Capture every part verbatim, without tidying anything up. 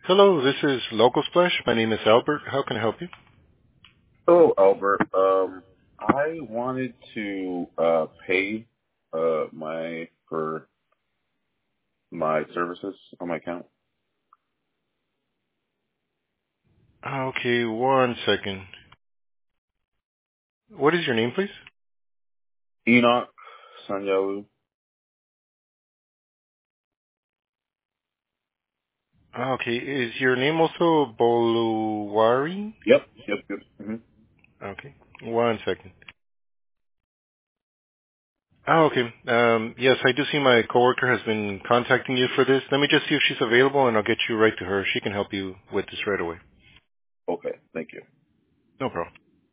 Hello, this is Local Splash. My name is Albert. How can I help you? Hello, Albert. Um, I wanted to uh, pay uh, my for my services on my account. Okay, one second. What is your name, please? Enoch Sanyalu. Okay, is your name also Boluwari? Yep, yep, yep. hmm Okay, one second. Oh, okay. Um, yes, I do see my coworker has been contacting you for this. Let me just see if she's available, and I'll get you right to her. She can help you with this right away. Okay, thank you. No problem.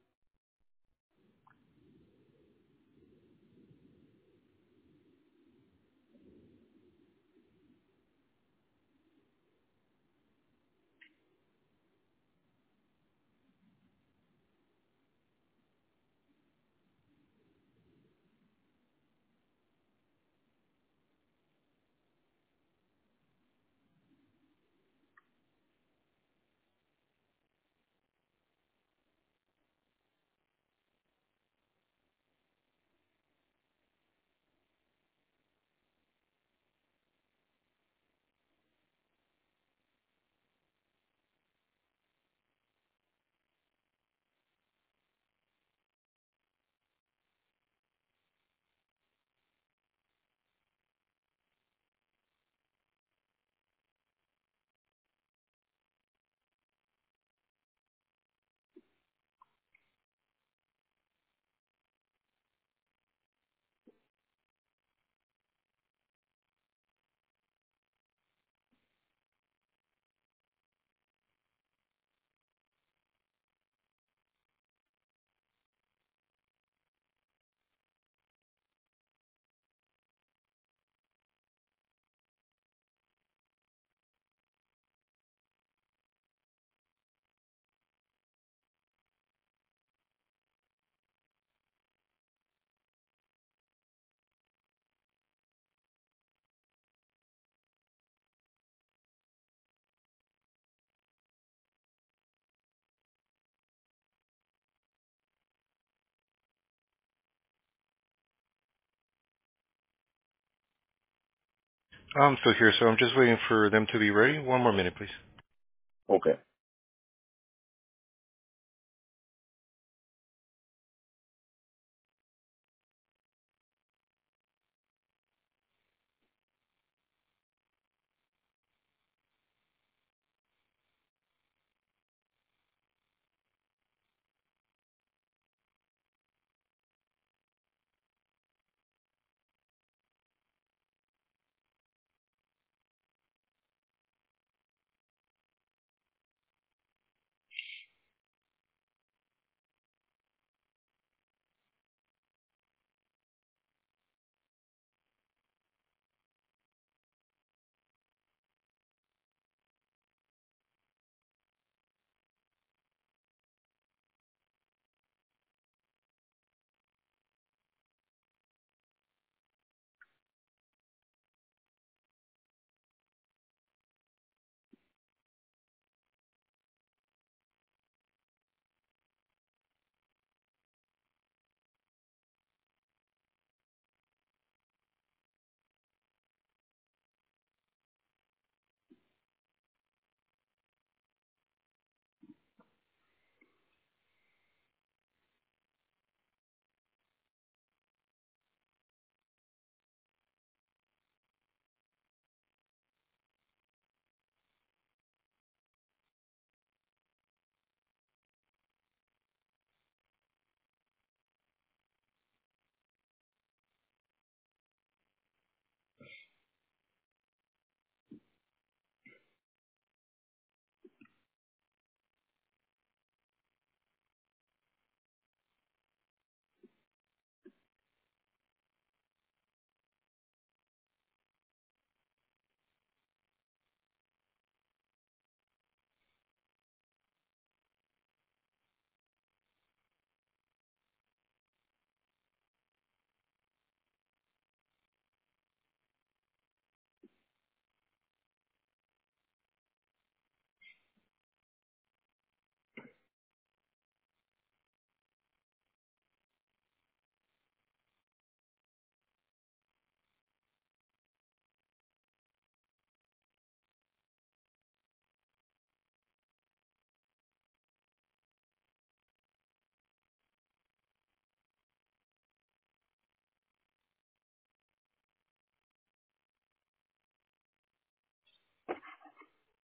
I'm still here, so I'm just waiting for them to be ready. One more minute, please. Okay.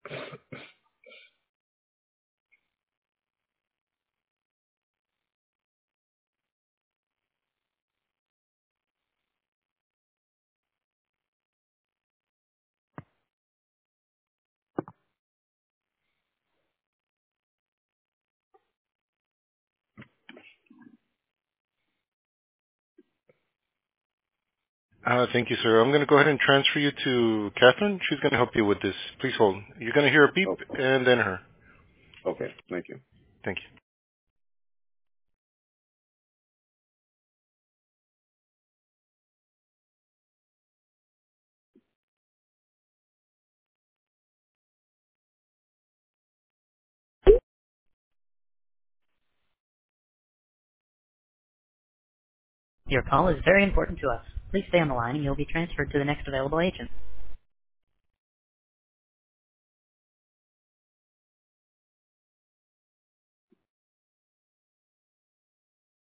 Uh, thank you, sir. I'm going to go ahead and transfer you to Catherine. She's going to help you with this. Please hold. You're going to hear a beep Okay. and then her. Okay. Thank you. Thank you. Your call is very important to us. Please stay on the line and you'll be transferred to the next available agent.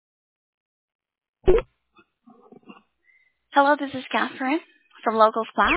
Hello, this is Catherine from Local Spot.